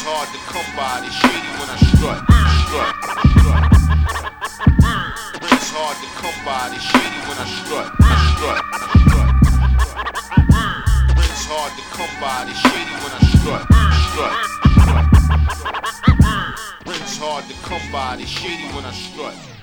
hard to come by, they shady when I strut, strut, strut. It's hard to come by, they shady when I strut, strut, strut. It's hard to come by, they shady when I strut, strut, strut. It's hard to come by, they shady when I strut.